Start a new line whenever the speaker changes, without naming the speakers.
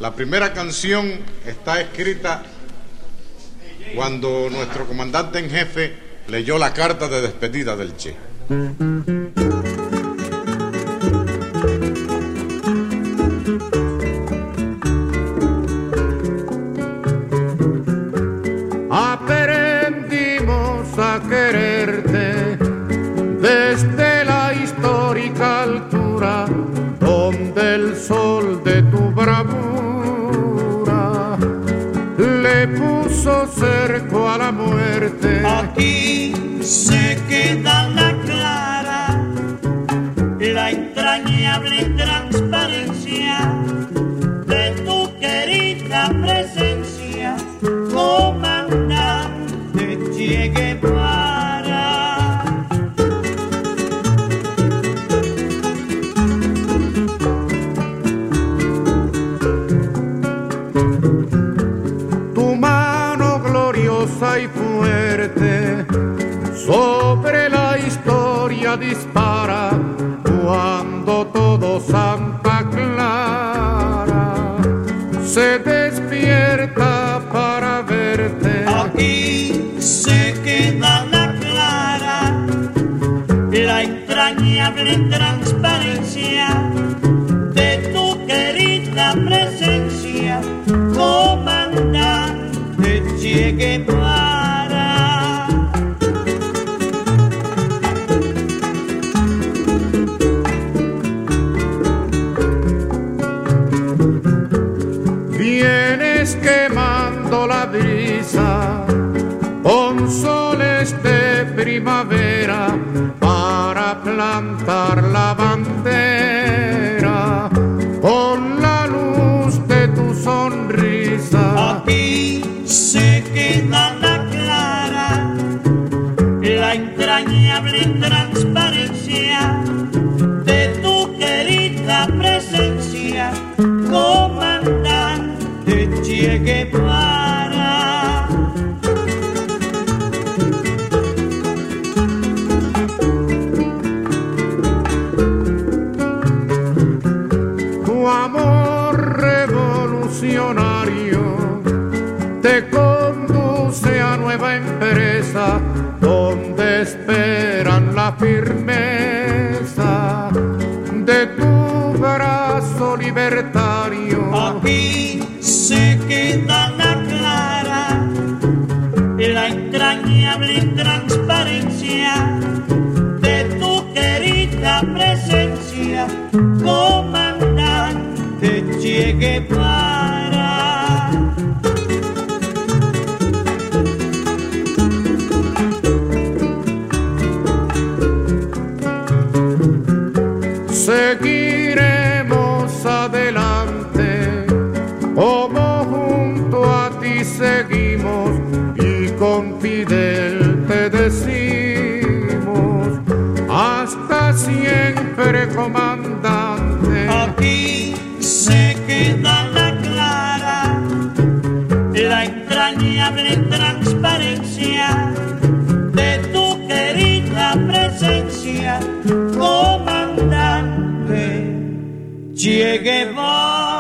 La primera canción está escrita cuando nuestro comandante en jefe leyó la carta de despedida del Che.
Aprendimos a quererte desde la histórica altura donde el sol de tu bravura le puso cerco a la muerte.
Aquí se queda la clara, la entrañable transparencia de tu querida presencia, comandante Che Guevara.
Tu mano gloriosa y fuerte sobre la historia dispara cuando todo Santa Clara se despierta para verte.
Aquí se queda la clara, la entrañable transparencia de tu querida presencia, comandante Che Guevara.
Vienes quemando la brisa con soles de primavera para plantar la bandera con la luz de tu sonrisa.
Aquí se queda la clara, la entrañable transparencia de tu querida presencia, comandante Che Guevara.
Tu amor revolucionario te conduce a nueva empresa donde esperan la firmeza de tu brazo libertario.
Aquí se queda la clara, la entrañable transparencia de tu querida presencia, comandante Che Guevara.
Seguiremos adelante, como junto a ti seguimos, y con Fidel te decimos, hasta siempre, comandante.
Aquí se queda la clara, la entrañable transparencia de tu querida presencia, comandante Che Guevara.